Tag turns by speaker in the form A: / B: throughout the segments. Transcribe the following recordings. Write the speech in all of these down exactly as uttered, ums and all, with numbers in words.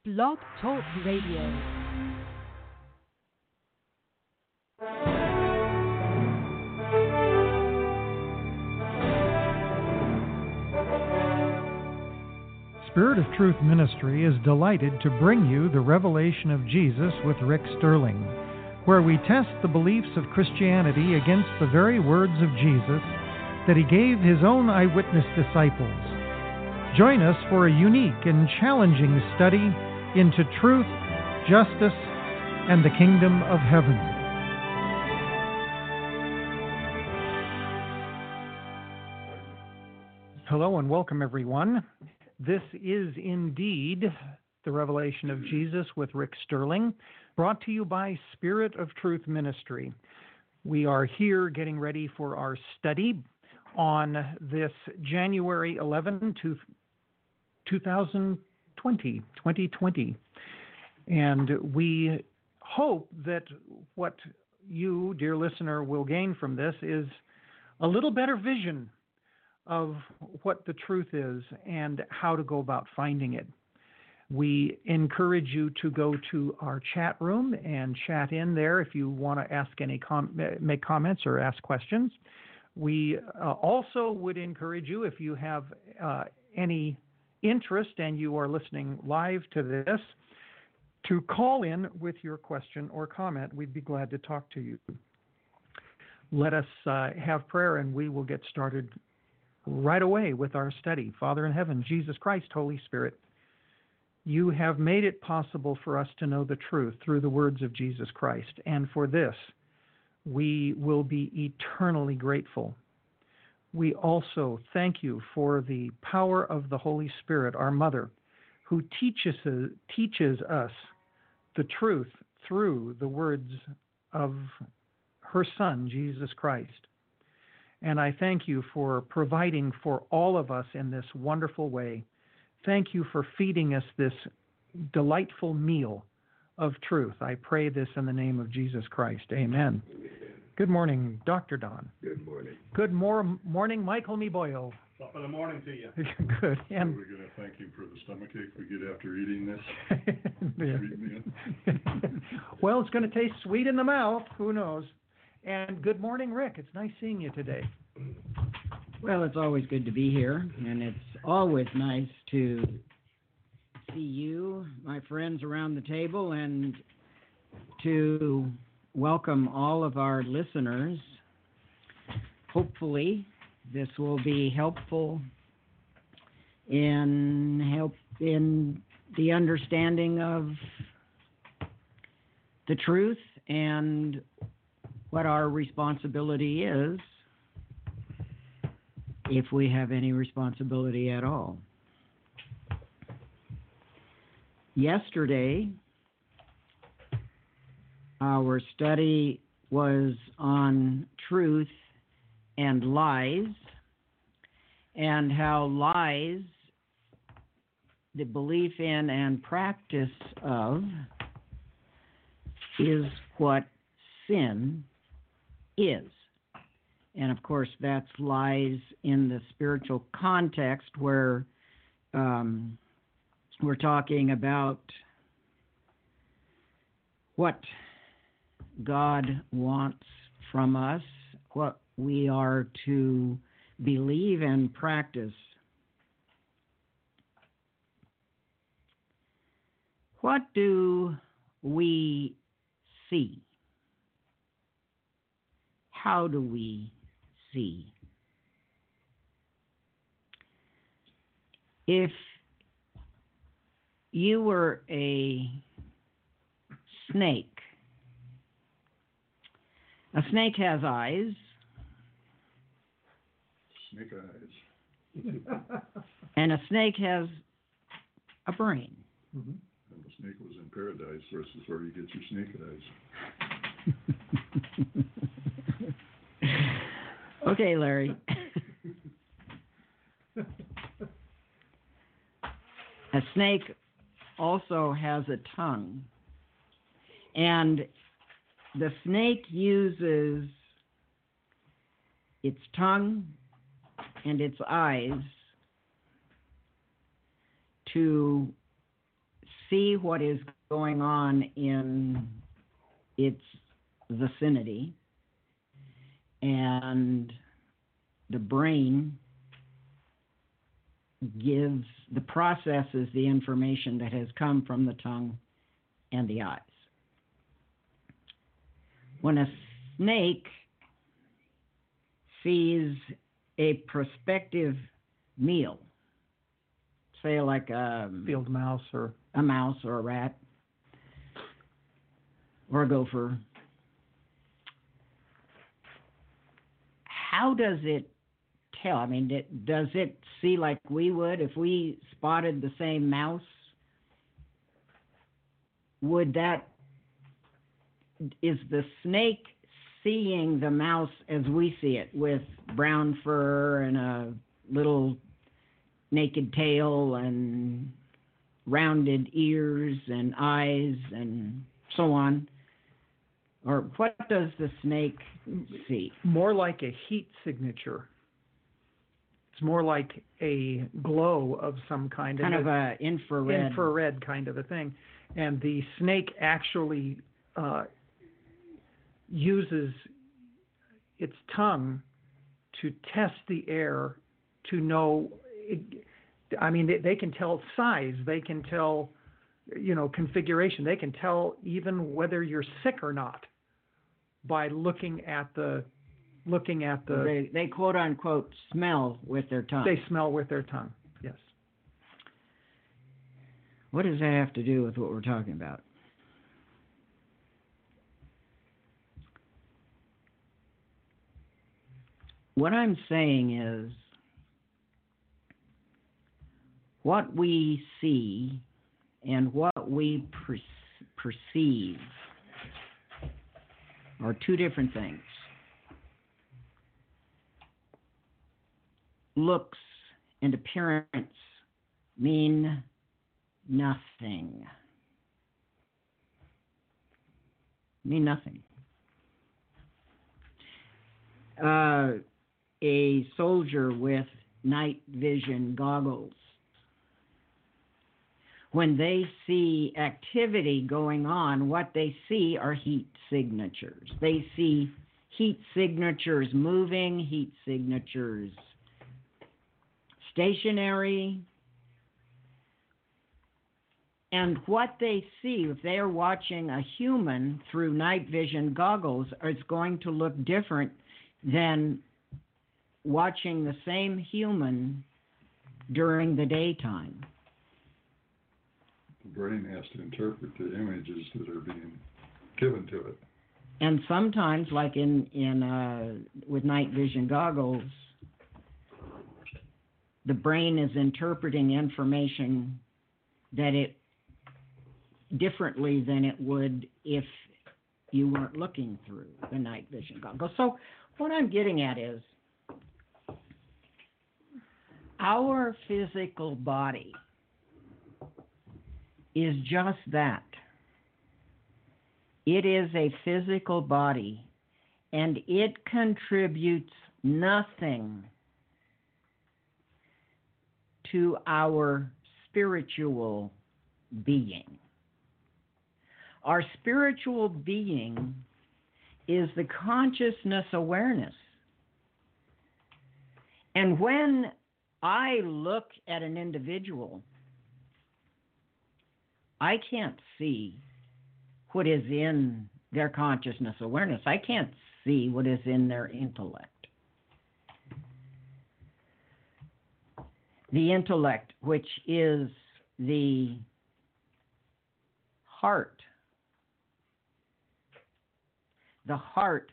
A: Blog Talk Radio.
B: Spirit of Truth Ministry is delighted to bring you the Revelation of Jesus with Rick Sterling, where we test the beliefs of Christianity against the very words of Jesus that he gave his own eyewitness disciples. Join us for a unique and challenging study into truth, justice, and the kingdom of heaven. Hello and welcome, everyone. This is indeed the Revelation of Jesus with Rick Sterling, brought to you by Spirit of Truth Ministry. We are here getting ready for our study on this January eleventh, twenty twenty. And we hope that what you, dear listener, will gain from this is a little better vision of what the truth is and how to go about finding it. We encourage you to go to our chat room and chat in there if you want to ask any com- make comments or ask questions. We uh, also would encourage you, if you have uh, any interest and you are listening live to this, to call in with your question or comment. We'd be glad to talk to you. Let us uh, have prayer and we will get started right away with our study. Father in heaven, Jesus Christ, Holy Spirit, you have made it possible for us to know the truth through the words of Jesus Christ. And for this, we will be eternally grateful. We also thank you for the power of the Holy Spirit, our Mother, who teaches, teaches us the truth through the words of her Son, Jesus Christ. And I thank you for providing for all of us in this wonderful way. Thank you for feeding us this delightful meal of truth. I pray this in the name of Jesus Christ. Amen. Good morning, Doctor Don.
C: Good morning.
B: Good mor- morning, Michael Miboyo.
C: Top of the morning to you.
B: Good. And
C: we're going to thank you for the stomachache we get after eating this.
B: Well, it's going to taste sweet in the mouth. Who knows? And good morning, Rick. It's nice seeing you today.
D: Well, it's always good to be here, and it's always nice to see you, my friends around the table, and to welcome all of our listeners. Hopefully, this will be helpful in help in the understanding of the truth and what our responsibility is, if we have any responsibility at all. Yesterday, our study was on truth and lies, and how lies, the belief in and practice of, is what sin is. And of course, that's lies in the spiritual context where um, we're talking about what God wants from us, what we are to believe and practice. What do we see? How do we see? If you were a snake, a snake has eyes.
C: Snake eyes.
D: And a snake has a brain.
C: Mm-hmm. And the snake was in paradise versus where you get your snake eyes.
D: Okay, Larry. A snake also has a tongue, and the snake uses its tongue and its eyes to see what is going on in its vicinity, and the brain gives the processes the information that has come from the tongue and the eyes. When a snake sees a prospective meal, say like a
B: Field mouse or
D: a mouse or a rat or a gopher, how does it tell? I mean, it, does it see like we would if we spotted the same mouse? Would that, is the snake seeing the mouse as we see it, with brown fur and a little naked tail and rounded ears and eyes and so on? Or what does the snake see?
B: more like a heat signature. It's more like a glow of some kind.
D: Kind of a infrared.
B: infrared kind of a thing. And the snake actually uh, uses its tongue to test the air to know, I mean, they, they can tell size, they can tell, you know, configuration, they can tell even whether you're sick or not by looking at the, looking at the,
D: They, they quote unquote smell with their tongue.
B: they smell with their tongue, yes.
D: What does that have to do with what we're talking about? What I'm saying is, what we see and what we per- perceive are two different things. Looks and appearance mean nothing. Mean nothing. Uh, a soldier with night vision goggles, when they see activity going on, what they see are heat signatures. They see heat signatures moving, heat signatures stationary. And what they see, if they are watching a human through night vision goggles, is going to look different than watching the same human during the daytime.
C: The brain has to interpret the images that are being given to it.
D: And sometimes, like in, in uh, with night vision goggles, the brain is interpreting information that it differently than it would if you weren't looking through the night vision goggles. So what I'm getting at is, our physical body is just that. It is a physical body, and it contributes nothing to our spiritual being. Our spiritual being is the consciousness awareness. And when I look at an individual, I can't see what is in their consciousness awareness. I can't see what is in their intellect. The intellect, which is the heart. The heart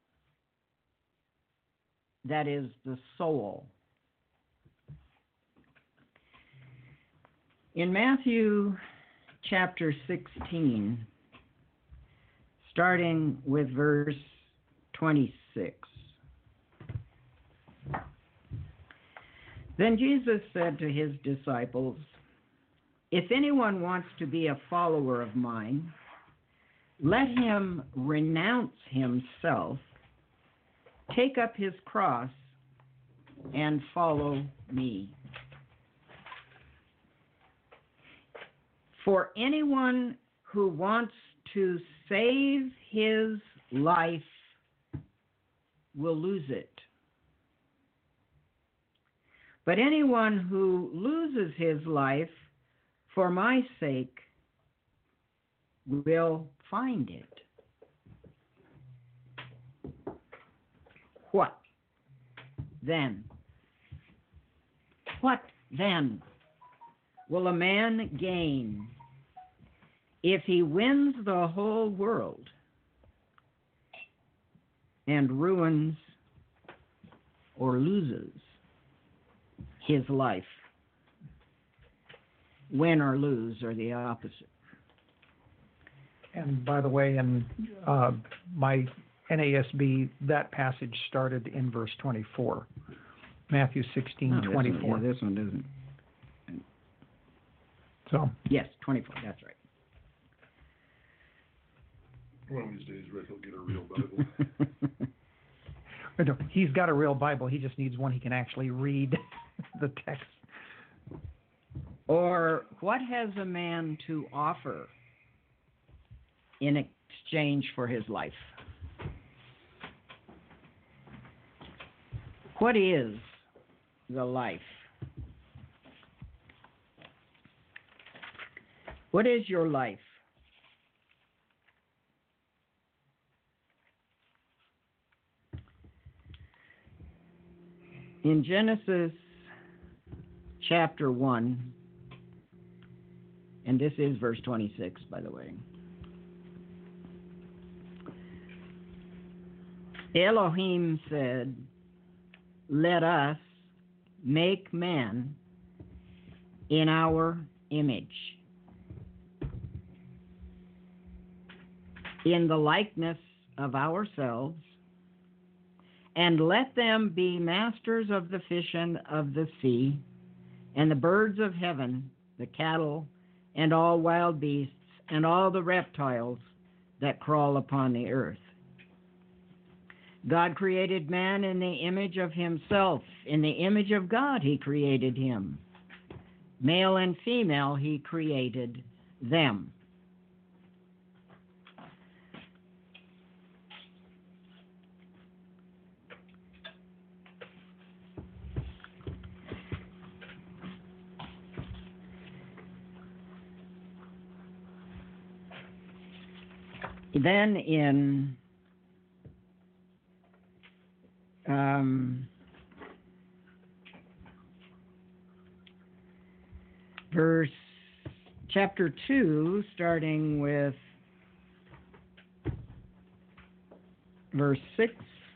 D: that is the soul. In Matthew chapter sixteen, starting with verse twenty-six. Then Jesus said to his disciples, "If anyone wants to be a follower of mine, let him renounce himself, take up his cross, and follow me. For anyone who wants to save his life will lose it. But anyone who loses his life for my sake will find it. What then? What then will a man gain if he wins the whole world and ruins or loses his life? Win or lose are the opposite.
B: And by the way, in uh, my N A S B, that passage started in verse twenty-four. Matthew sixteen,
D: oh,
B: twenty-four.
D: This one, yeah, this one doesn't.
B: So.
D: Yes, twenty-four, that's right.
C: One of these days, Rick will get a real Bible.
B: No, he's got a real Bible. He just needs one he can actually read the text.
D: Or what has a man to offer in exchange for his life? What is the life? What is your life? In Genesis chapter one, and this is verse twenty-six, by the way. Elohim said, "Let us make man in our image, in the likeness of ourselves, and let them be masters of the fish and of the sea, and the birds of heaven, the cattle, and all wild beasts, and all the reptiles that crawl upon the earth." God created man in the image of himself. In the image of God he created him. Male and female he created them. Then in um, verse chapter two, starting with verse six,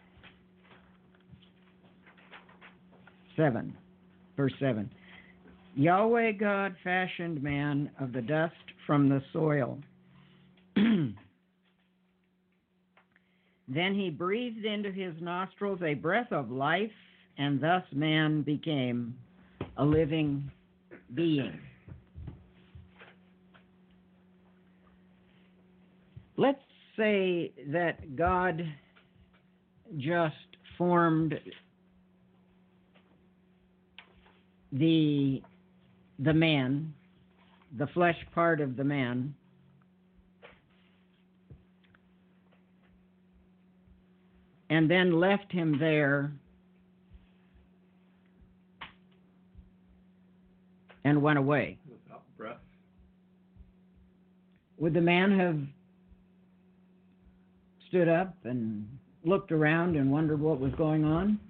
D: seven, verse seven. Yahweh God fashioned man of the dust from the soil. Then he breathed into his nostrils a breath of life, and thus man became a living being. Let's say that God just formed the the man, the flesh part of the man, and then left him there and went away.
C: Without breath.
D: Would the man have stood up and looked around and wondered what was going on?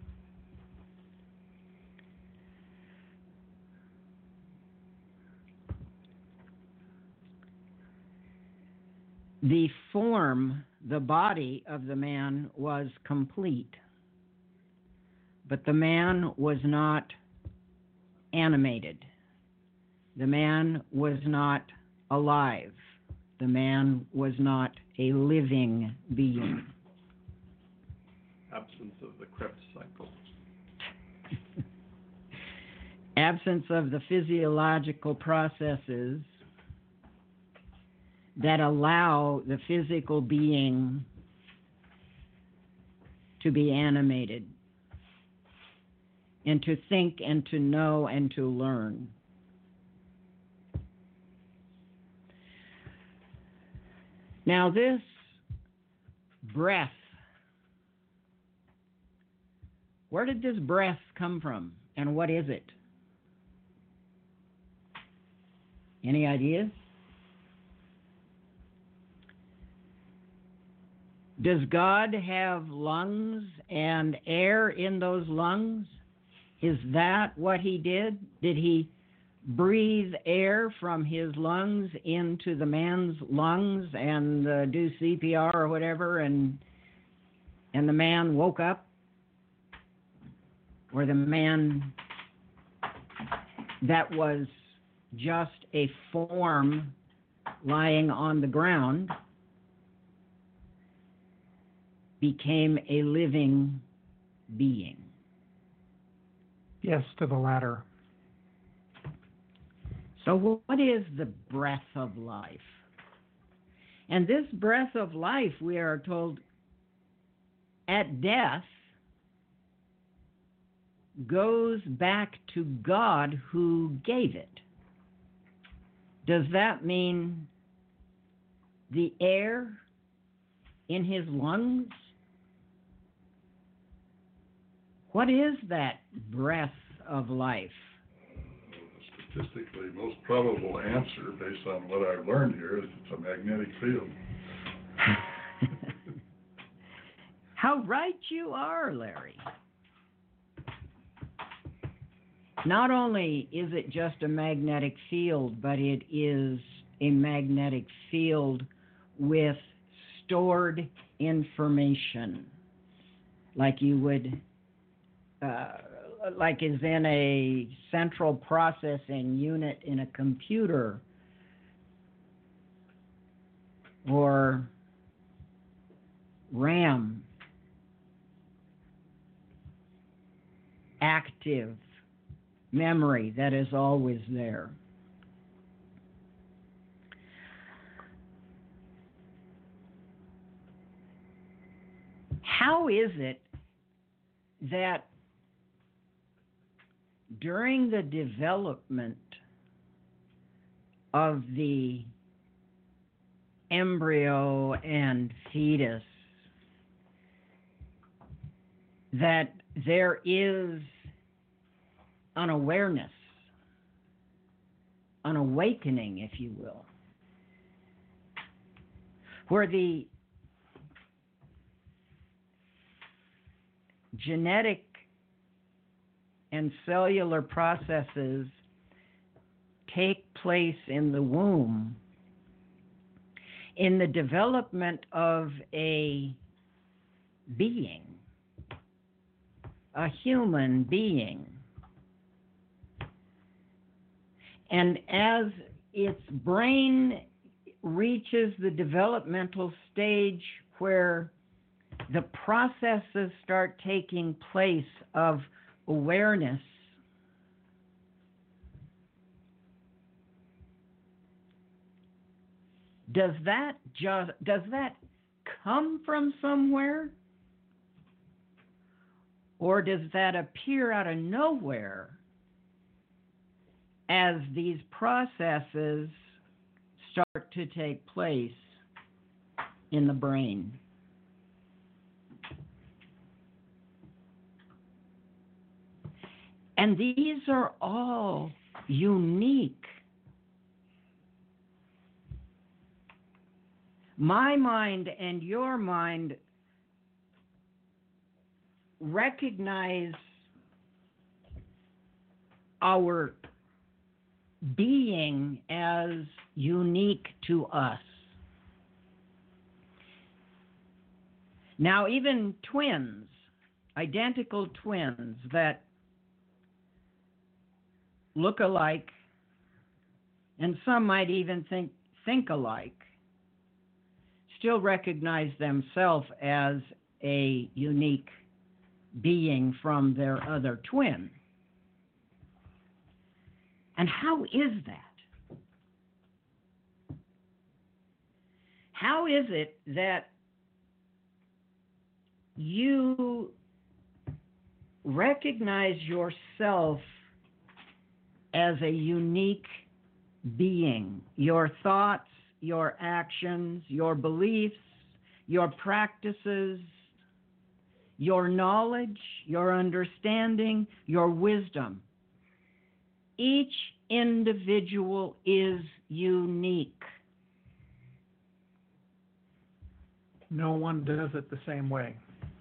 D: The form, the body of the man was complete, but the man was not animated. The man was not alive. The man was not a living being.
C: Absence of the Krebs cycle.
D: Absence of the physiological processes that allow the physical being to be animated and to think and to know and to learn. Now, this breath, where did this breath come from, and what is it? Any ideas? Does God have lungs and air in those lungs? Is that what he did? Did he breathe air from his lungs into the man's lungs and uh, do C P R or whatever, and and the man woke up? Or the man that was just a form lying on the ground became a living being?
B: Yes, to the latter.
D: So what is the breath of life? And this breath of life, we are told, at death, goes back to God who gave it. Does that mean the air in his lungs? What is that breath of life?
C: Statistically, most probable answer, based on what I've learned here, is it's a magnetic field.
D: How right you are, Larry. Not only is it just a magnetic field, but it is a magnetic field with stored information, like you would, uh, like is in a central processing unit in a computer, or RAM, active memory that is always there. How is it that during the development of the embryo and fetus that there is an awareness, an awakening, if you will, where the genetic and cellular processes take place in the womb in the development of a being, a human being. And as its brain reaches the developmental stage where the processes start taking place of awareness, does that just does that come from somewhere, or does that appear out of nowhere as these processes start to take place in the brain? And these are all unique. My mind and your mind recognize our being as unique to us. Now, even twins, identical twins that look alike, and some might even think think alike, still recognize themselves as a unique being from their other twin. And how is that? How is it that you recognize yourself as a unique being, your thoughts your actions, your beliefs, your practices, your knowledge, your understanding, your wisdom. Each individual is unique.
B: No one does it the same way.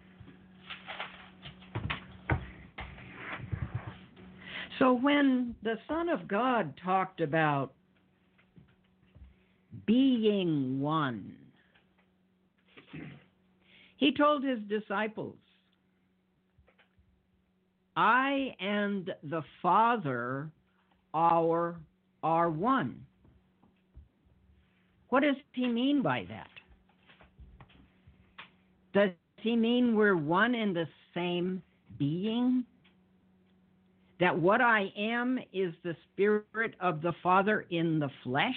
D: So when the Son of God talked about being one, he told his disciples, I and the Father are, are one. What does he mean by that? Does he mean we're one in the same being? That what I am is the Spirit of the Father in the flesh?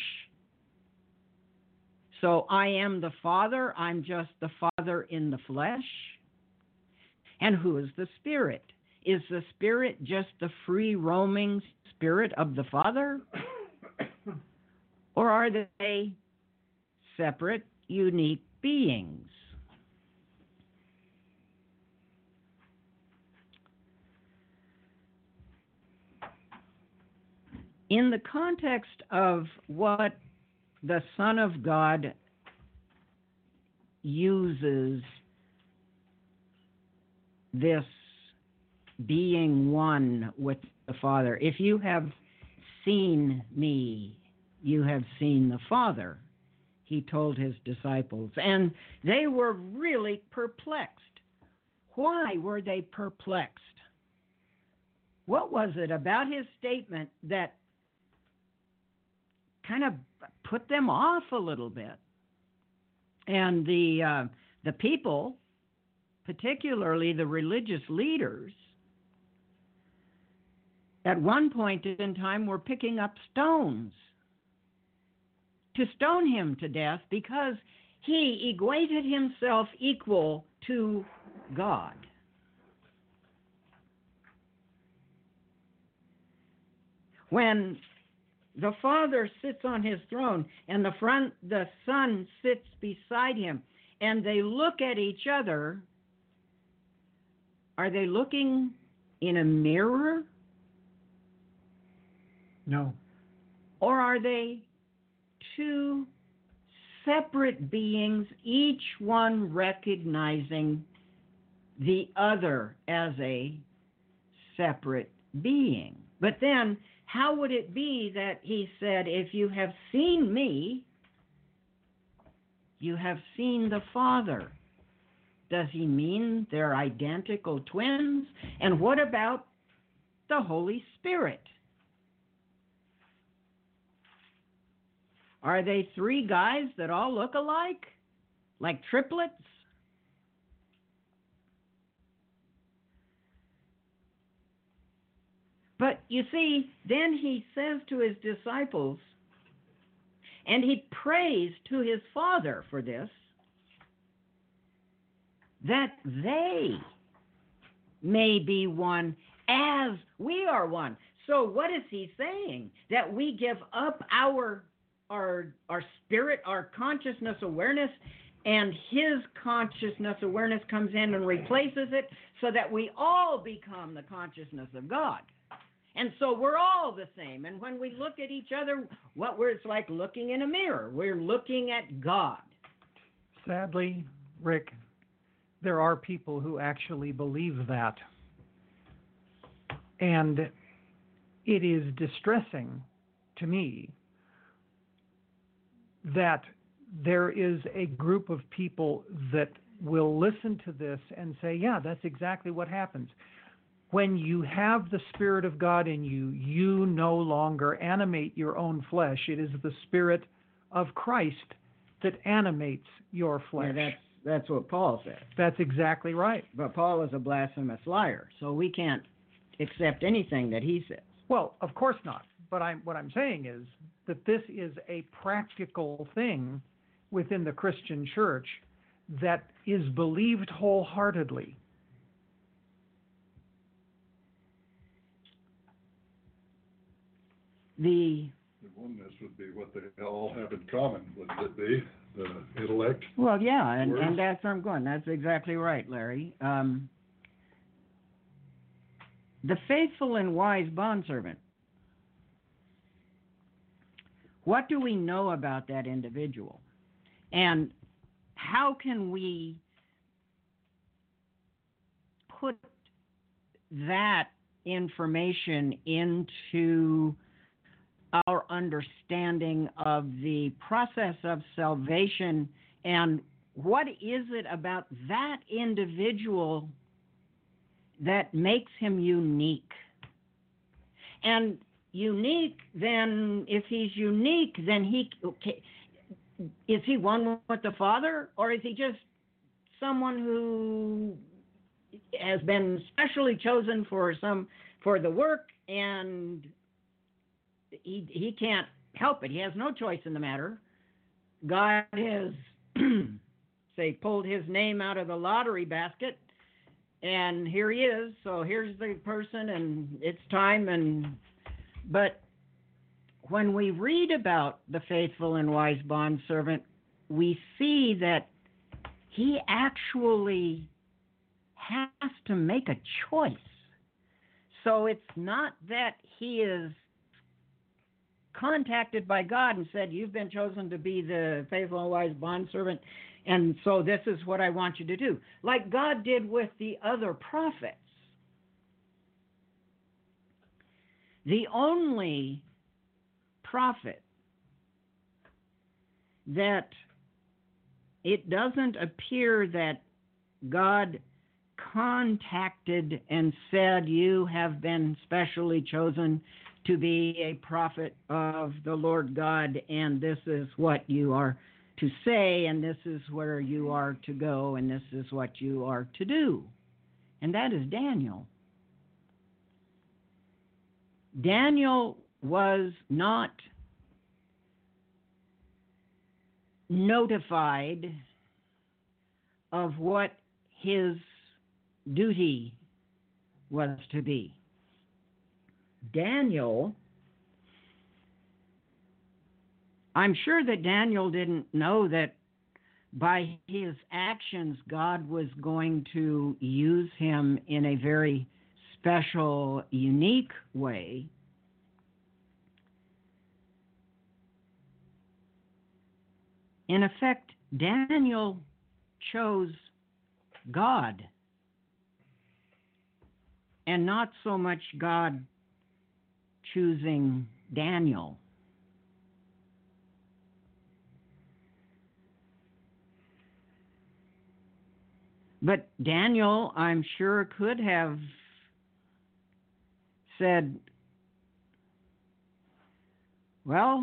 D: So I am the Father, I'm just the Father in the flesh? And who is the Spirit? Is the Spirit just the free roaming Spirit of the Father? Or are they separate, unique beings? In the context of what the Son of God uses this being one with the Father, if you have seen me, you have seen the Father, he told his disciples. And they were really perplexed. Why were they perplexed? What was it about his statement that kind of put them off a little bit? And the uh, the people, particularly the religious leaders, at one point in time were picking up stones to stone him to death because he equated himself equal to God. When the Father sits on his throne and the front, the Son sits beside him, and they look at each other, are they looking in a mirror?
B: No.
D: Or are they two separate beings, each one recognizing the other as a separate being? But then, how would it be that he said, if you have seen me, you have seen the Father? Does he mean they're identical twins? And what about the Holy Spirit? Are they three guys that all look alike? Like triplets? But you see, then he says to his disciples, and he prays to his Father for this, that they may be one as we are one. So what is he saying? That we give up our our our spirit, our consciousness awareness, and his consciousness awareness comes in and replaces it so that we all become the consciousness of God. And so we're all the same. And when we look at each other, what we're, it's like looking in a mirror. We're looking at God.
B: Sadly, Rick, there are people who actually believe that. And it is distressing to me that there is a group of people that will listen to this and say, yeah, that's exactly what happens. When you have the Spirit of God in you, you no longer animate your own flesh. It is the Spirit of Christ that animates your flesh.
D: Yeah, that's, that's what Paul said.
B: That's exactly right.
D: But Paul is a blasphemous liar, so we can't accept anything that he says.
B: Well, of course not. But I'm, what I'm saying is that this is a practical thing within the Christian church that is believed wholeheartedly.
D: The
C: oneness would be what they all have in common, wouldn't it be? The intellect.
D: Well, yeah, and,
C: Words.
D: and that's where I'm going. That's exactly right, Larry. Um, the faithful and wise bondservant. What do we know about that individual? And how can we put that information into our understanding of the process of salvation, and what is it about that individual that makes him unique? And unique, then if he's unique, then he okay, is he one with the Father, or is he just someone who has been specially chosen for some for the work, and he he can't help it. He has no choice in the matter. God has say pulled his name out of the lottery basket, and here he is. So here's the person, and it's time. And but when we read about the faithful and wise bondservant, we see that he actually has to make a choice. So it's not that he is contacted by God and said, you've been chosen to be the faithful and wise bondservant, and so this is what I want you to do. Like God did with the other prophets. The only prophet that it doesn't appear that God contacted and said, you have been specially chosen to be a prophet of the Lord God, and this is what you are to say, and this is where you are to go, and this is what you are to do. And that is Daniel. Daniel was not notified of what his duty was to be. Daniel, I'm sure that Daniel didn't know that by his actions God was going to use him in a very special, unique way. In effect, Daniel chose God, and not so much God choosing Daniel. But Daniel, I'm sure, could have said, well,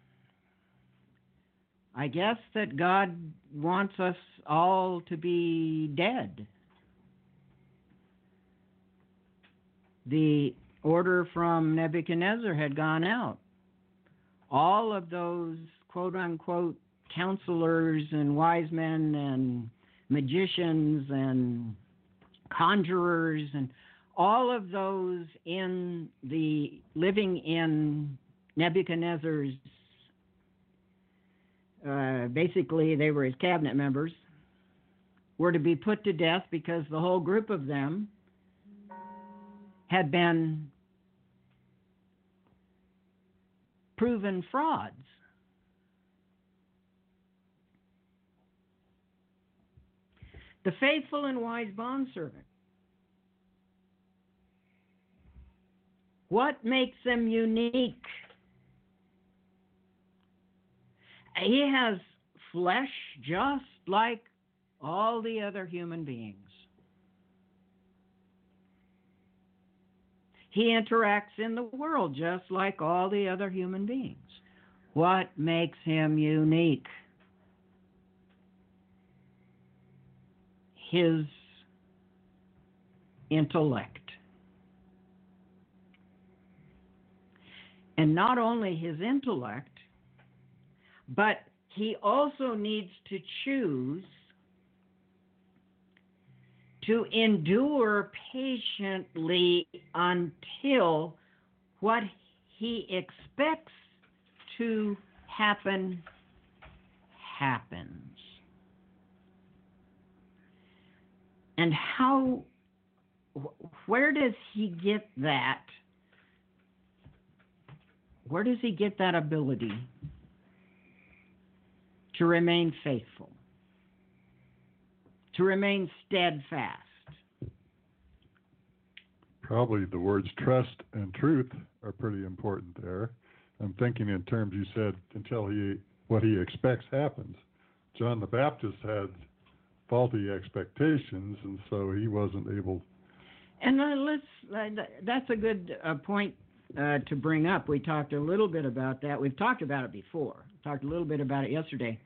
D: I guess that God wants us all to be dead. The order from Nebuchadnezzar had gone out. All of those quote-unquote counselors and wise men and magicians and conjurers and all of those in the living in Nebuchadnezzar's, uh, basically they were his cabinet members, were to be put to death because the whole group of them had been proven frauds. The faithful and wise bondservant. What makes them unique? He has flesh just like all the other human beings. He interacts in the world just like all the other human beings. What makes him unique? His intellect. And not only his intellect, but he also needs to choose to endure patiently until what he expects to happen happens. And how, where does he get that? Where does he get that ability to remain faithful, to remain steadfast?
C: Probably the words trust and truth are pretty important there. I'm thinking in terms you said until he what he expects happens. John the Baptist had faulty expectations, and so he wasn't able.
D: And uh, let's uh, that's a good uh, point uh, to bring up. We talked a little bit about that. We've talked about it before. Talked a little bit about it yesterday.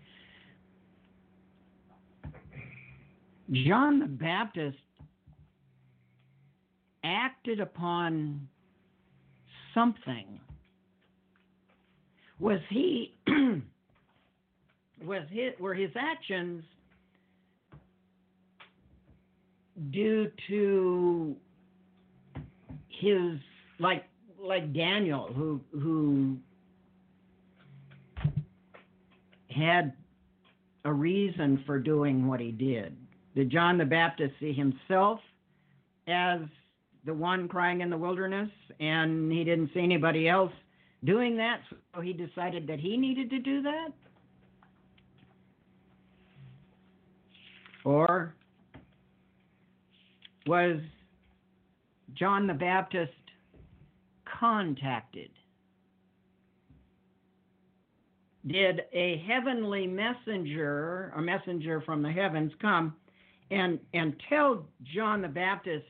D: John the Baptist acted upon something. Was he was his were his actions due to his like like Daniel who who had a reason for doing what he did? Did John the Baptist see himself as the one crying in the wilderness, and he didn't see anybody else doing that, so he decided that he needed to do that? Or was John the Baptist contacted? Did a heavenly messenger, a messenger from the heavens, come and, and tell John the Baptist,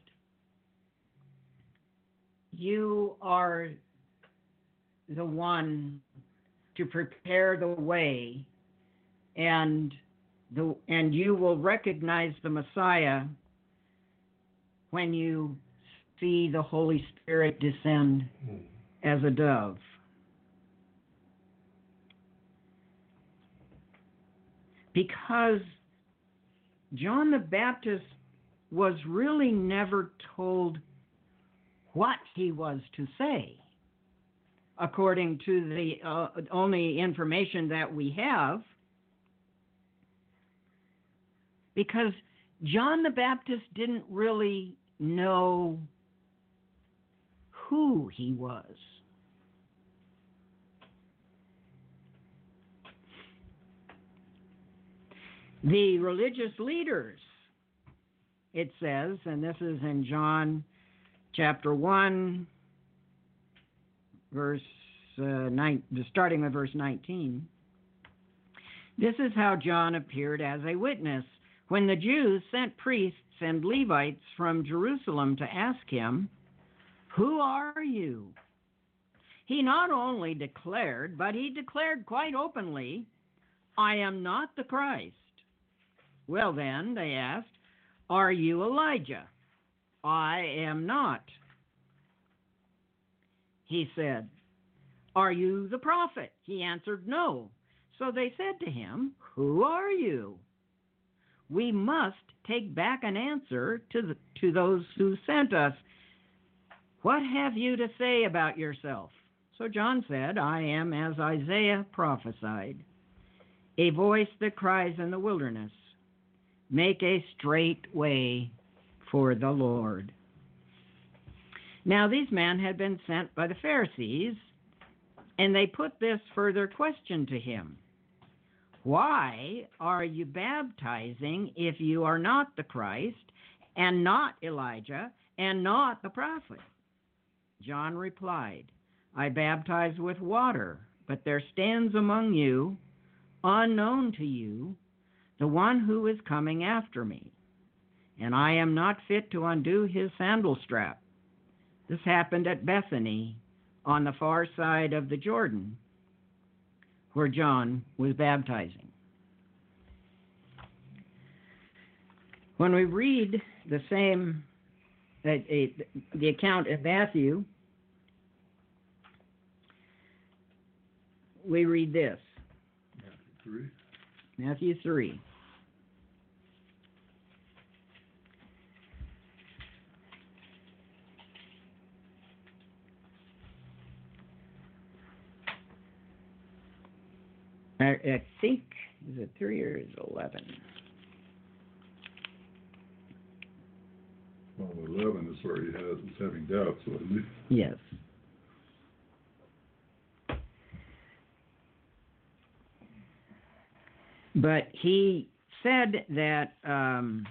D: you are the one to prepare the way, and the and you will recognize the Messiah when you see the Holy Spirit descend as a dove? Because John the Baptist was really never told what he was to say, according to the uh, only information that we have, because John the Baptist didn't really know who he was. The religious leaders, it says, and this is in John chapter one, verse uh, nine, starting with verse nineteen. This is how John appeared as a witness when the Jews sent priests and Levites from Jerusalem to ask him, "Who are you?" He not only declared, but he declared quite openly, "I am not the Christ." Well then, they asked, "Are you Elijah?" "I am not." He said, "Are you the prophet?" He answered, "No." So they said to him, "Who are you?" "We must take back an answer to the, to those who sent us. What have you to say about yourself?" So John said, "I am as Isaiah prophesied, a voice that cries in the wilderness, make a straight way for the Lord." Now these men had been sent by the Pharisees, and they put this further question to him: "Why are you baptizing if you are not the Christ, and not Elijah, and not the prophet?" John replied, "I baptize with water, but there stands among you, unknown to you, the one who is coming after me, and I am not fit to undo his sandal strap." This happened at Bethany, on the far side of the Jordan, where John was baptizing. When we read the same, uh, a, the account of Matthew, we read this.
C: Matthew three.
D: Matthew three. I, I think, is it three or is it eleven?
C: Well, eleven is where he has, is having doubts, wasn't he?
D: Yes. But he said that um,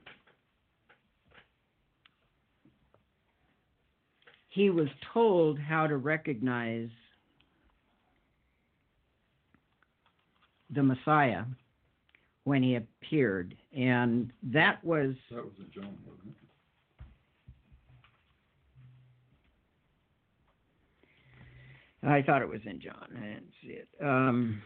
D: he was told how to recognize the Messiah when he appeared, and that was
C: That was in John, wasn't it?
D: I thought it was in John. I didn't see it. Um,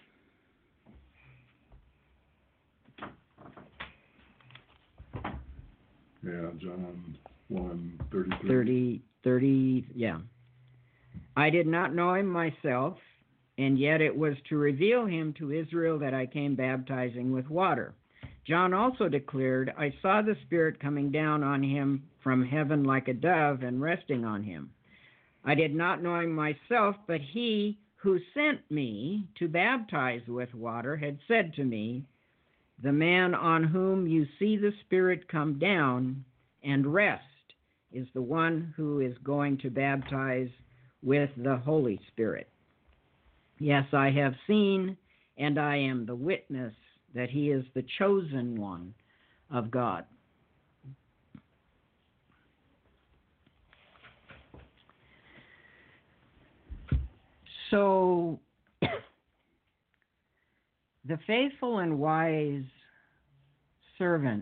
C: Yeah, John one thirty-three.
D: thirty, thirty, yeah. I did not know him myself, and yet it was to reveal him to Israel that I came baptizing with water. John also declared, I saw the Spirit coming down on him from heaven like a dove and resting on him. I did not know him myself, but he who sent me to baptize with water had said to me, the man on whom you see the Spirit come down and rest is the one who is going to baptize with the Holy Spirit. Yes, I have seen, and I am the witness that he is the chosen one of God. So, the faithful and wise servant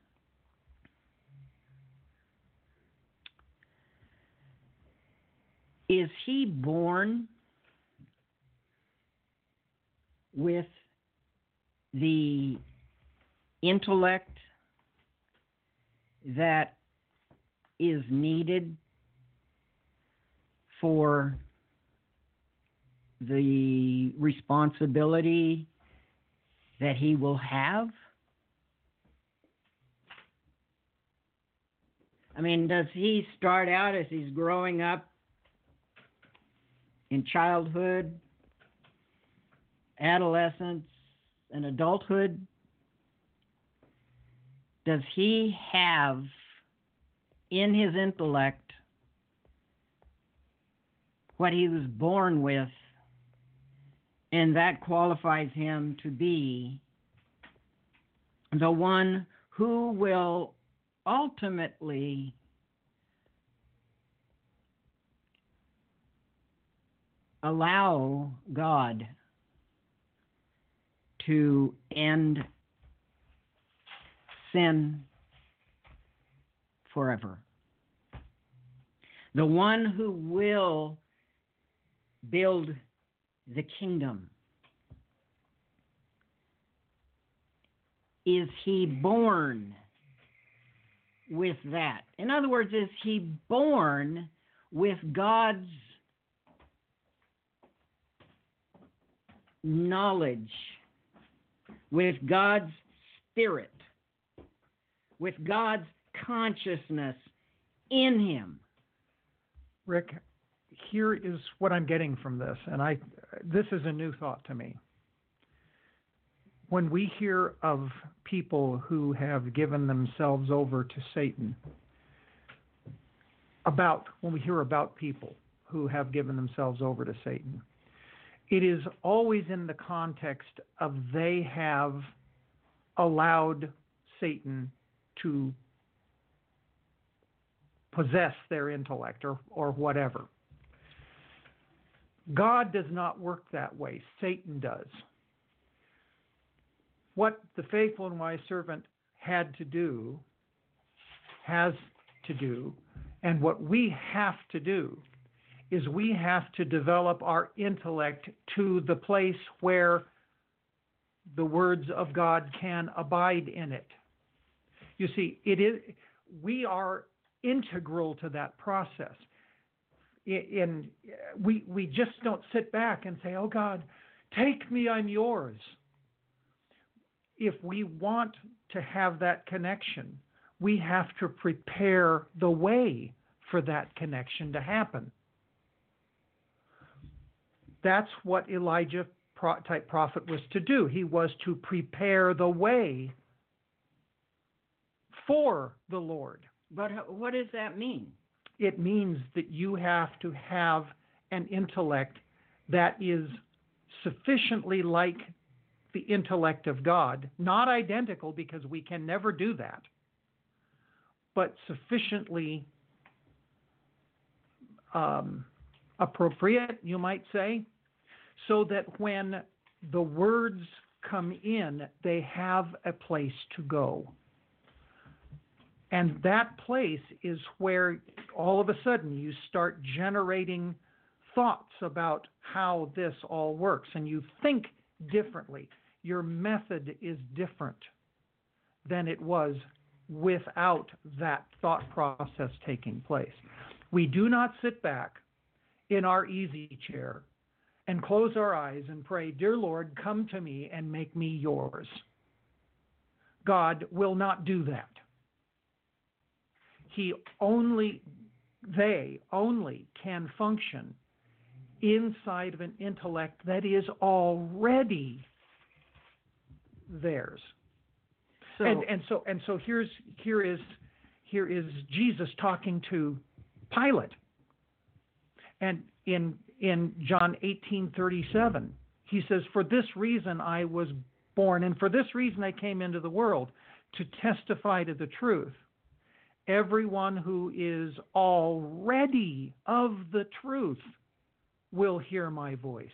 D: is he born with the intellect that is needed for the responsibility that he will have? I mean, does he start out as he's growing up in childhood, adolescence, and adulthood? Does he have in his intellect what he was born with, and that qualifies him to be the one who will ultimately allow God to end sin forever? The one who will build the kingdom. Is he born with that? In other words, is he born with God's knowledge, with God's spirit, with God's consciousness in him?
B: Rick, here is what I'm getting from this, and I this is a new thought to me. When we hear of people who have given themselves over to Satan, about when we hear about people who have given themselves over to Satan, it is always in the context of they have allowed Satan to possess their intellect or, or whatever. God does not work that way. Satan does. What the faithful and wise servant had to do, has to do, and what we have to do is we have to develop our intellect to the place where the words of God can abide in it. You see, it is we are integral to that process. In, we we just don't sit back and say, "Oh God, take me, I'm yours." If we want to have that connection, we have to prepare the way for that connection to happen. That's what Elijah pro- type prophet was to do. He was to prepare the way for the Lord.
D: But h- what does that mean?
B: It means that you have to have an intellect that is sufficiently like the intellect of God, not identical, because we can never do that, but sufficiently um, appropriate, you might say, so that when the words come in, they have a place to go. And that place is where all of a sudden you start generating thoughts about how this all works, and you think differently. Your method is different than it was without that thought process taking place. We do not sit back in our easy chair and close our eyes and pray, "Dear Lord, come to me and make me yours." God will not do that. He only, they only can function inside of an intellect that is already theirs.
D: So,
B: and and so and so here's here is here is Jesus talking to Pilate. And in in John eighteen thirty-seven, he says, "For this reason I was born, and for this reason I came into the world, to testify to the truth. Everyone who is already of the truth will hear my voice."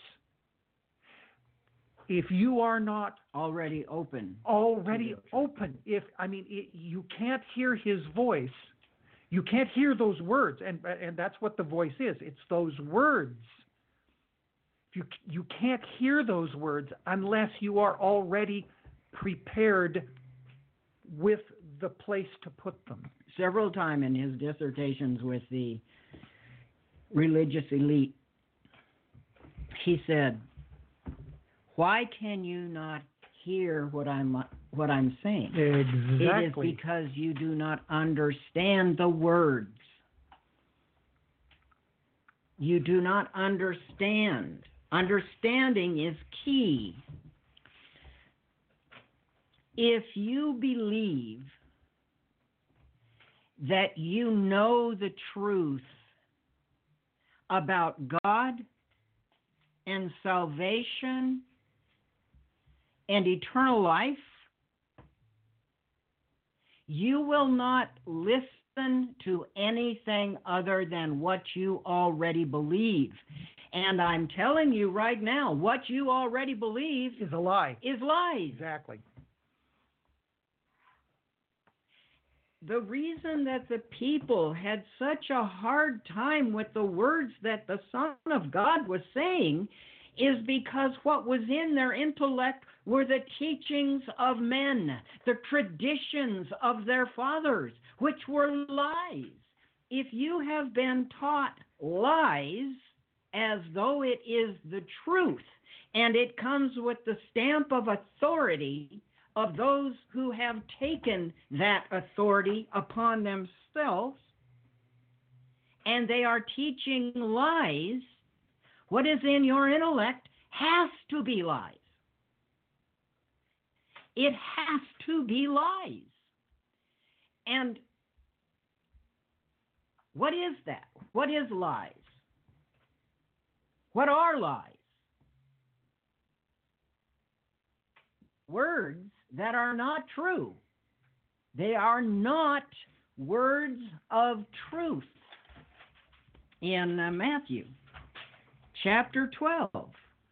B: If you are not
D: already open.
B: already open, if I mean, it, you can't hear his voice, you can't hear those words, and and that's what the voice is. It's those words. You you can't hear those words unless you are already prepared with the place to put them.
D: Several times in his dissertations with the religious elite, he said, "Why can you not hear what I'm what I'm saying?"
B: Exactly.
D: It is because you do not understand the words. You do not understand. Understanding is key. If you believe that you know the truth about God and salvation and eternal life, you will not listen to anything other than what you already believe. And I'm telling you right now, what you already believe
B: Is a lie.
D: is lies.
B: Exactly.
D: The reason that the people had such a hard time with the words that the Son of God was saying is because what was in their intellect were the teachings of men, the traditions of their fathers, which were lies. If you have been taught lies as though it is the truth, and it comes with the stamp of authority of those who have taken that authority upon themselves, and they are teaching lies, what is in your intellect has to be lies. It has to be lies. And what is that? What is lies? What are lies? Words that are not true. They are not words of truth. In uh, Matthew chapter twelve,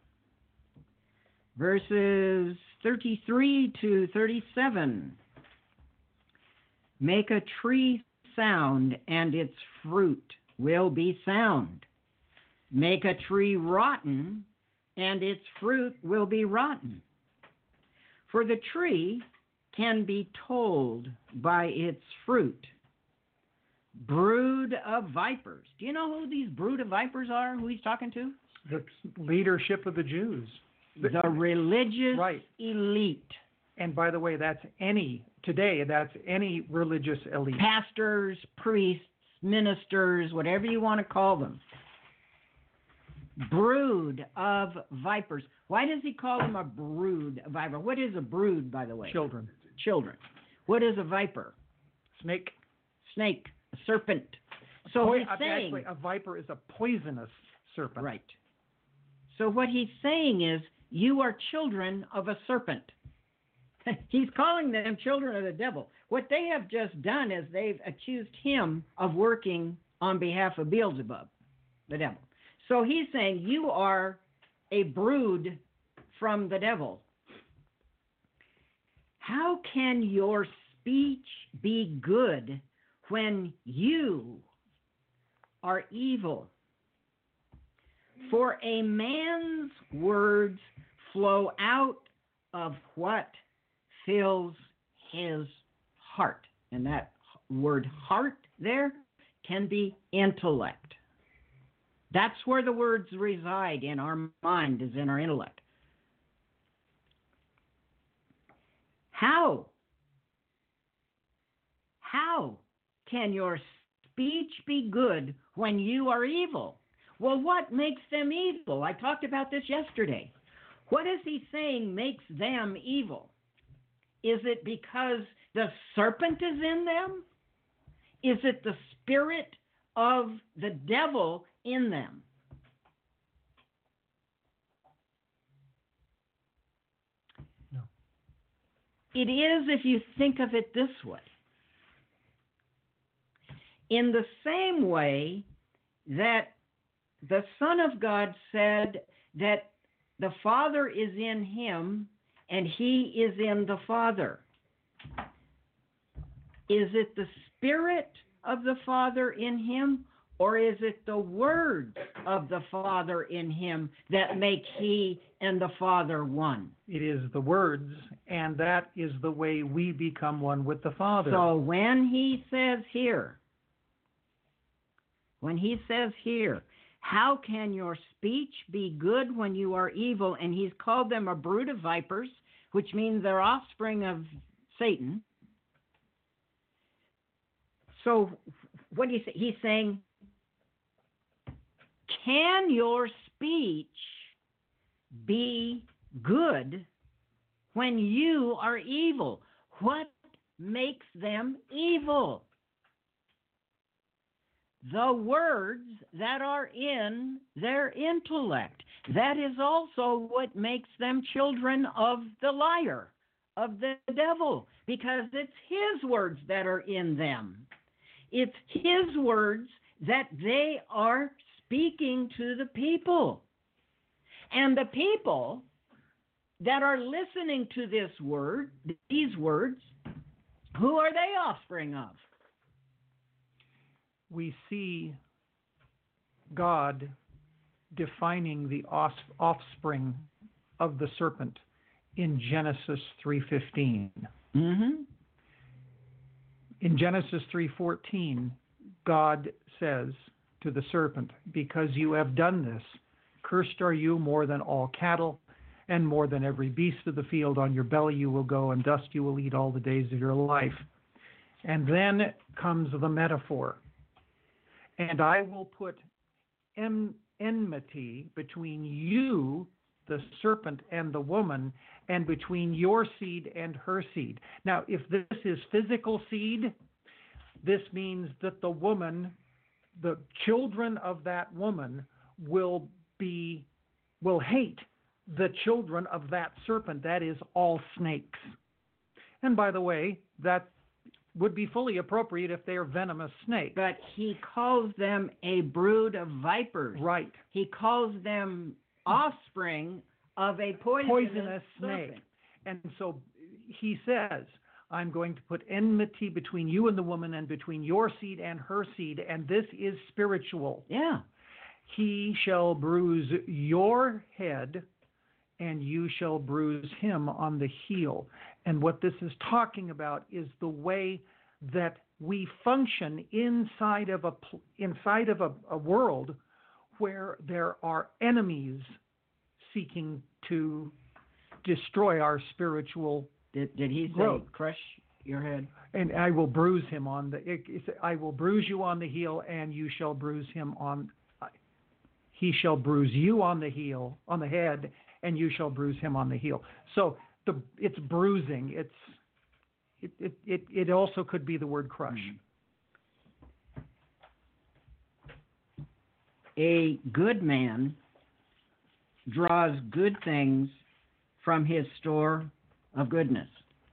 D: verses thirty-three to thirty-seven, make a tree sound, and its fruit will be sound. Make a tree rotten, and its fruit will be rotten. For the tree can be told by its fruit. Brood of vipers. Do you know who these brood of vipers are, who he's talking to?
B: The leadership of the Jews.
D: The religious
B: Right.
D: elite.
B: And by the way, that's any, today, that's any religious elite.
D: Pastors, priests, ministers, whatever you want to call them. brood of vipers. Why does he call them a brood of viper? What is a brood, by the way?
B: Children.
D: Children. What is a viper?
B: Snake.
D: Snake. A serpent. So
B: Poi-
D: he's
B: uh,
D: saying...
B: Actually, a viper is a poisonous serpent.
D: Right. So what he's saying is, you are children of a serpent. He's calling them children of the devil. What they have just done is they've accused him of working on behalf of Beelzebub, the devil. So he's saying, you are a brood from the devil. How can your speech be good when you are evil? For a man's words flow out of what fills his heart. And that word heart there can be intellect. That's where the words reside in our mind, is in our intellect. How? How can your speech be good when you are evil? Well, what makes them evil? I talked about this yesterday. What is he saying makes them evil? Is it because the serpent is in them? Is it the spirit of the devil in them?
B: No.
D: It is if you think of it this way. In the same way that the Son of God said that the Father is in him and he is in the Father. Is it the Spirit of the Father in him, or is it the words of the Father in him that make he and the Father one?
B: It is the words, and that is the way we become one with the Father.
D: So when he says here, when he says here, how can your speech be good when you are evil? And he's called them a brood of vipers, which means they're offspring of Satan. So what do you say? He's saying, can your speech be good when you are evil? What makes them evil? The words that are in their intellect. That is also what makes them children of the liar, of the devil, because it's his words that are in them. It's his words that they are speaking to the people. And the people that are listening to this word, these words, who are they offspring of?
B: We see God defining the offspring of the serpent in Genesis three fifteen.
D: Mm-hmm.
B: In Genesis three fourteen, God says to the serpent, because you have done this, cursed are you more than all cattle, and more than every beast of the field. On your belly you will go, and dust you will eat all the days of your life. And then comes the metaphor. And I will put en- enmity between you, the serpent, and the woman, and between your seed and her seed. Now, if this is physical seed, this means that the woman, the children of that woman, will be, will hate the children of that serpent. That is, all snakes. And by the way, that would be fully appropriate if they are venomous snakes.
D: But he calls them a brood of vipers.
B: Right.
D: He calls them offspring of a poisonous,
B: poisonous
D: serpent.
B: snake. And so he says, I'm going to put enmity between you and the woman, and between your seed and her seed, and this is spiritual.
D: Yeah.
B: He shall bruise your head, and you shall bruise him on the heel. And what this is talking about is the way that we function inside of a inside of a, a world where there are enemies seeking to destroy our spiritual
D: Did, did he say,
B: growth.
D: crush your head?
B: And I will bruise him on the. It, it's, I will bruise you on the heel, and you shall bruise him on he shall bruise you on the heel, on the head, and you shall bruise him on the heel. So the it's bruising. It's it it it, it also could be the word crush.
D: A good man draws good things from his store of goodness.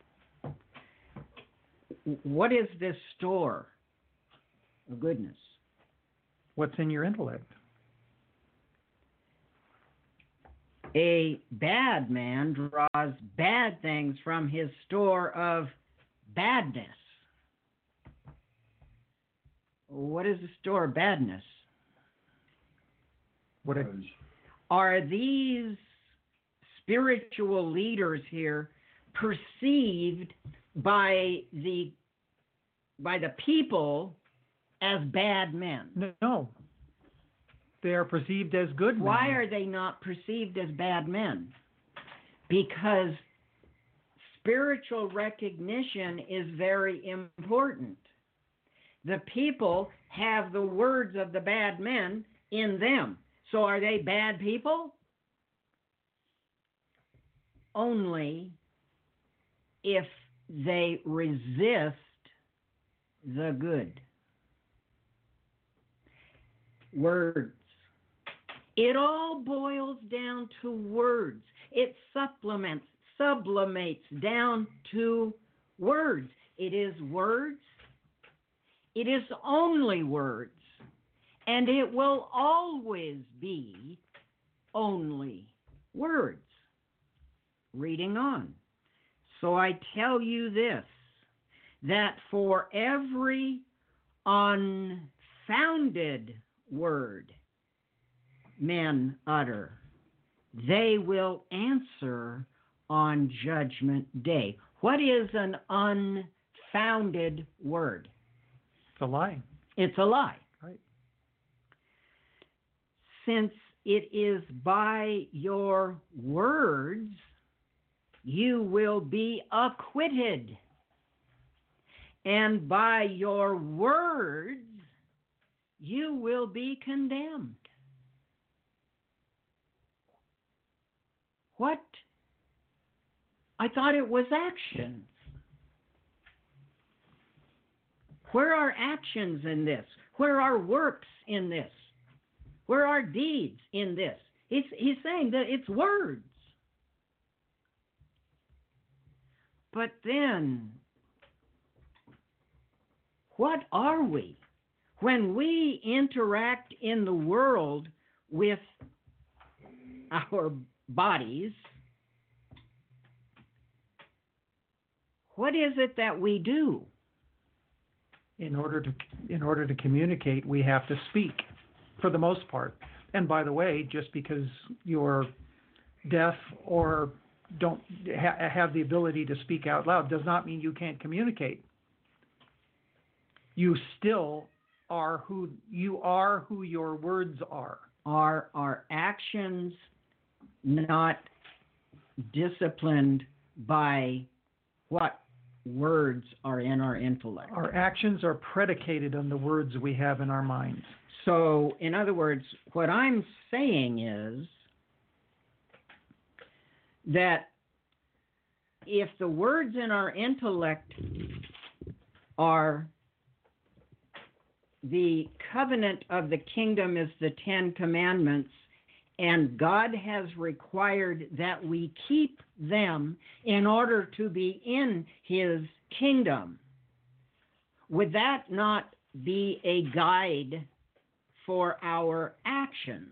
D: What is this store of goodness?
B: What's in your intellect?
D: A bad man draws bad things from his store of badness. What is the store of badness?
B: What it,
D: Are these spiritual leaders here perceived by the by the people as bad men?
B: no. They are perceived as good men.
D: Why are they not perceived as bad men? Because spiritual recognition is very important. The people have the words of the bad men in them. So are they bad people? Only if they resist the good. Words. It all boils down to words. It supplements, sublimates down to words. It is words. It is only words. And it will always be only words. Reading on. So I tell you this, that for every unfounded word men utter, they will answer on Judgment Day. What is an unfounded word?
B: It's a lie.
D: It's a lie.
B: Right.
D: Since it is by your words you will be acquitted, and by your words you will be condemned. What? I thought it was actions. Where are actions in this? Where are works in this? Where are deeds in this? He's, he's saying that it's words. But then, what are we? When we interact in the world with our bodies, what is it that we do?
B: In order to in order to communicate, we have to speak, for the most part. And by the way, just because you're deaf or don't ha- have the ability to speak out loud does not mean you can't communicate. You still are who you are, who your words are.
D: Are our actions not disciplined by what words are in our intellect?
B: Our actions are predicated on the words we have in our minds.
D: So, in other words, what I'm saying is that if the words in our intellect are the covenant of the kingdom is the Ten Commandments, and God has required that we keep them in order to be in His kingdom, would that not be a guide for our actions?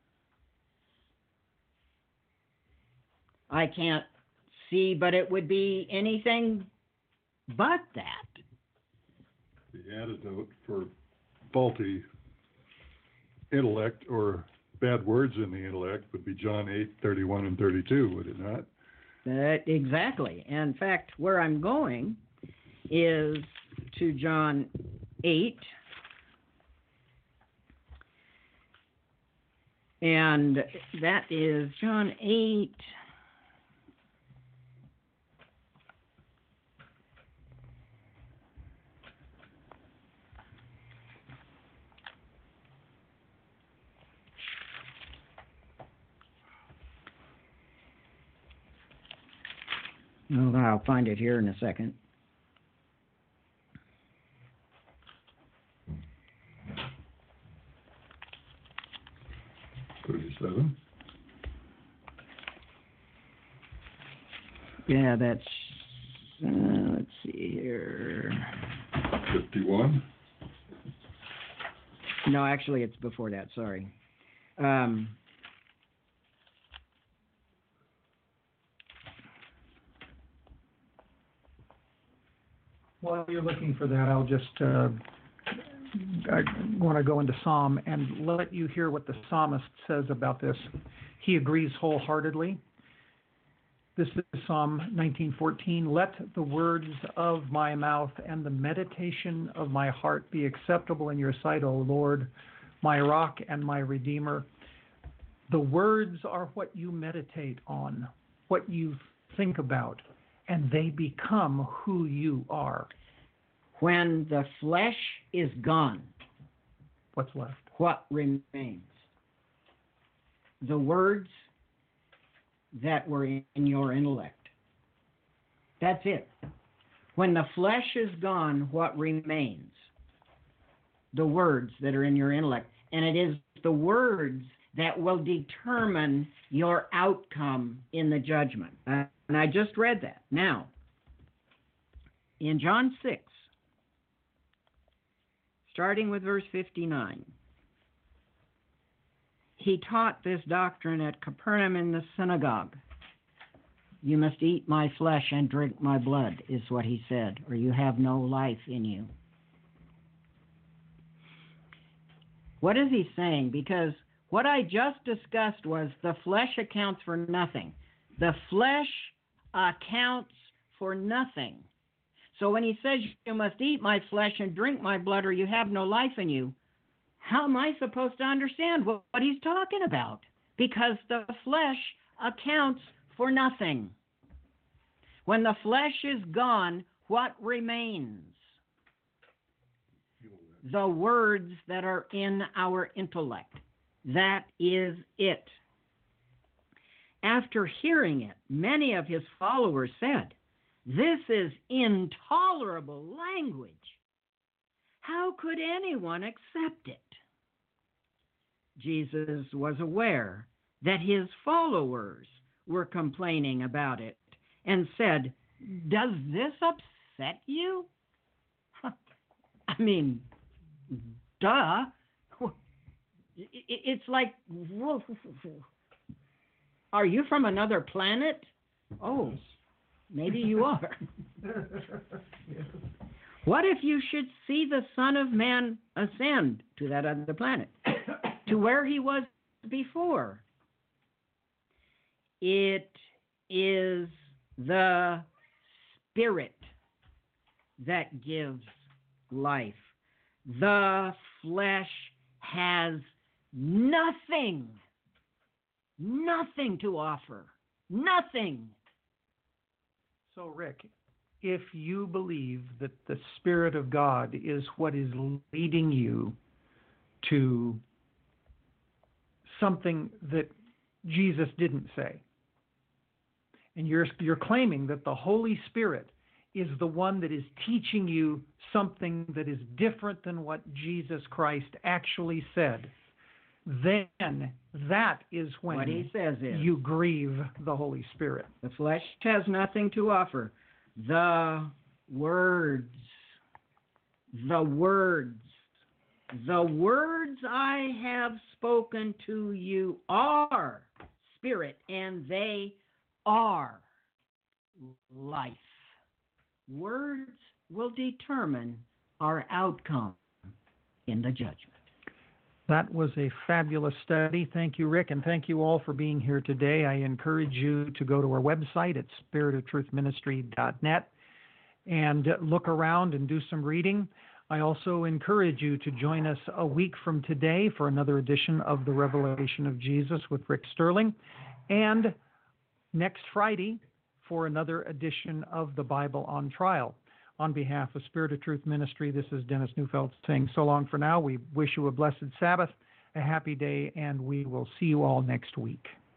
D: I can't see, but it would be anything but that.
C: The antidote for faulty intellect or bad words in the intellect would be John eight, thirty-one and thirty-two, would it not?
D: That, exactly. In fact, where I'm going is to John eight. And that is John eight. Well, I'll find it here in a second.
C: thirty-seven.
D: Yeah, that's, uh, let's see here.
C: fifty-one.
D: No, actually, it's before that, sorry. Um,
B: While you're looking for that, I'll just, uh, I want to go into Psalm and let you hear what the psalmist says about this. He agrees wholeheartedly. This is Psalm nineteen fourteen. Let the words of my mouth and the meditation of my heart be acceptable in your sight, O Lord, my rock and my redeemer. The words are what you meditate on, what you think about, and they become who you are.
D: when the flesh is gone,
B: What's left?
D: what remains? The words that were in your intellect. That's it. When the flesh is gone, what remains? The words that are in your intellect. And it is the words that will determine your outcome in the judgment. Uh, and I just read that. Now, in John six, starting with verse fifty-nine, he taught this doctrine at Capernaum in the synagogue. You must eat my flesh and drink my blood, is what he said, or you have no life in you. What is he saying? Because what I just discussed was the flesh accounts for nothing. The flesh accounts for nothing. So when he says you must eat my flesh and drink my blood or you have no life in you, how am I supposed to understand what, what he's talking about? Because the flesh accounts for nothing. When the flesh is gone, what remains? The words that are in our intellect. That is it. After hearing it, many of his followers said, "This is intolerable language. How could anyone accept it?" Jesus was aware that his followers were complaining about it and said, "Does this upset you?" I mean, duh. It's like, are you from another planet? Oh, maybe you are. What if you should see the Son of Man ascend to that other planet, to where he was before? It is the Spirit that gives life. The flesh has nothing, nothing to offer, nothing.
B: So, Rick, if you believe that the Spirit of God is what is leading you to something that Jesus didn't say, and you're you're claiming that the Holy Spirit is the one that is teaching you something that is different than what Jesus Christ actually said, then that is when
D: what he says is,
B: you grieve the Holy Spirit.
D: The flesh has nothing to offer. The words, the words, the words I have spoken to you are spirit, and they are life. Words will determine our outcome in the judgment.
B: That was a fabulous study. Thank you, Rick, and thank you all for being here today. I encourage you to go to our website at spirit of truth ministry dot net and look around and do some reading. I also encourage you to join us a week from today for another edition of The Revelation of Jesus with Rick Sterling, and next Friday for another edition of The Bible on Trial. On behalf of Spirit of Truth Ministry, this is Dennis Neufeld saying so long for now. We wish you a blessed Sabbath, a happy day, and we will see you all next week.